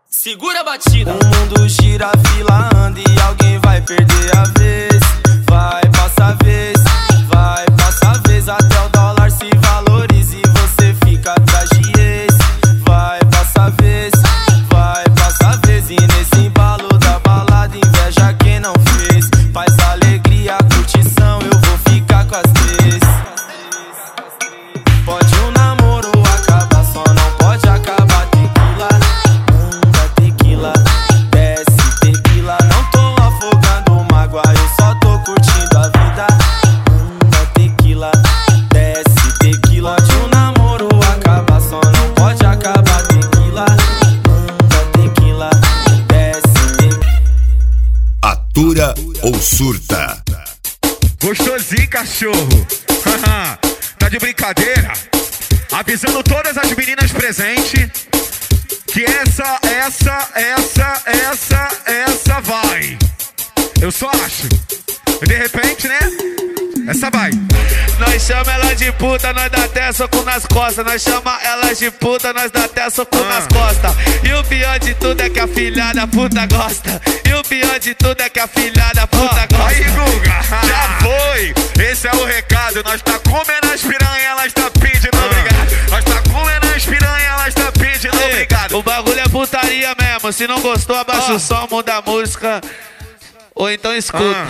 Segura a batida. O mundo gira, a fila anda e alguém vai perder a vez. Vai, passa a vez, vai, passa a vez. Até o dólar se valoriza e você fica atrás de ex. Vai, passa a vez, vai, passa a vez. E nesse embalo da balada inveja quem não fez. Faz alegria, curtição, eu vou ficar com as três. Pode um namoro acabar, só não pode acabar tequila. Manda tequila, desce tequila. Não tô afogando mágoa, eu só tô curtindo a vida. Manda tequila, desce tequila. Pode um namoro acabar, só não pode acabar tequila. Manda tequila, desce tequila. Atura ou surta? Gostosinho, cachorro. Tá de brincadeira? Avisando todas as meninas presentes que essa vai. Eu só acho. De repente, né? Essa vai. Nós chama ela de puta, nós dá até soco nas costas. Nós chama ela de puta, nós dá até soco nas costas. E o pior de tudo é que a filha da puta gosta. E o pior de tudo é que a filha da puta gosta. Aí, Guga, já foi. Esse é o recado. Nós tá comendo as piranha, elas tá pedindo obrigado. Nós tá comendo as piranha, elas tá pedindo obrigado. O bagulho é putaria mesmo. Se não gostou, abaixa o som, muda a música. Ou então escuta.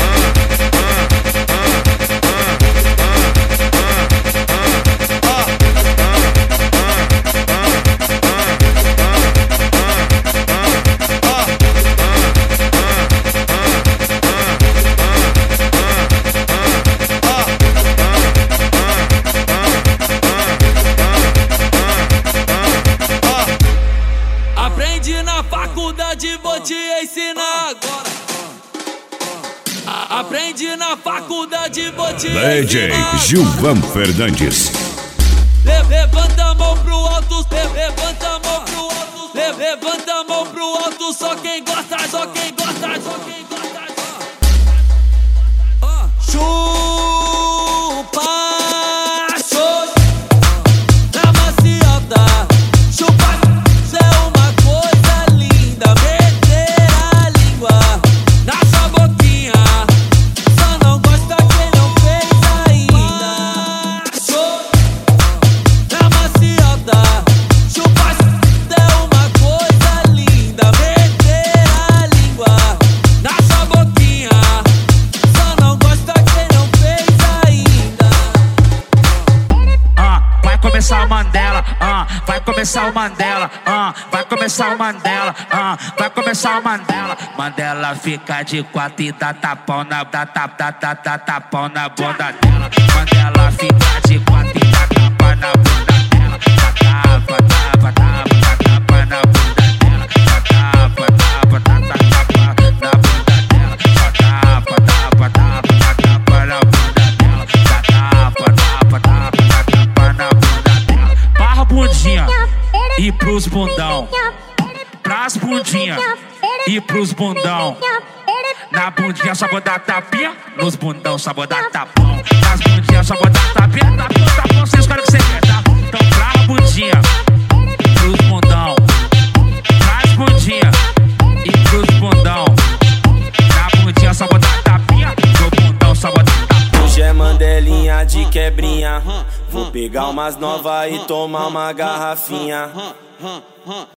Aprendi na faculdade, vou te ensinar agora. Aprendi na faculdade, vou te DJ Gilvan Fernandes. Levanta a mão pro alto, levanta a mão pro alto, levanta a mão pro alto, só quem gosta, só quem gosta, só quem gosta. Chupa, na maciota, chupa, cê é uma coisa linda, meter a língua na sua boquinha, só não gosta quem não fez ainda. Na maciota, chupa, cê é uma coisa linda, meter a língua na sua boquinha, só não gosta quem não fez ainda. Vai começar o Mandela, vai começar o Mandela, vai começar o Mandela, vai começar o Mandela. Mandela fica de quatro e dá tapão na tapão na bunda dela. Mandela fica de quatro e dá tapa na bunda dela. Tapa na bunda dela. Tapa na bunda dela. Tapa na bunda dela. Tapa na bunda dela. Barra bundinha e pros bundão. Pras bundinha e pros bundão. Na bundinha só vou dar tapinha, nos bundão só vou dar tapão. Nas bundinhas só vou dar tapinha, tapão, vocês querem que você quer, tá? Então pra bundinha, pros bundão. Pras bundinha e pros bundão. Na bundinha só vou dar tapinha, no bundão só vou dar tapão. Hoje é Mandelinha de quebrinha. Vou pegar umas novas e tomar uma garrafinha.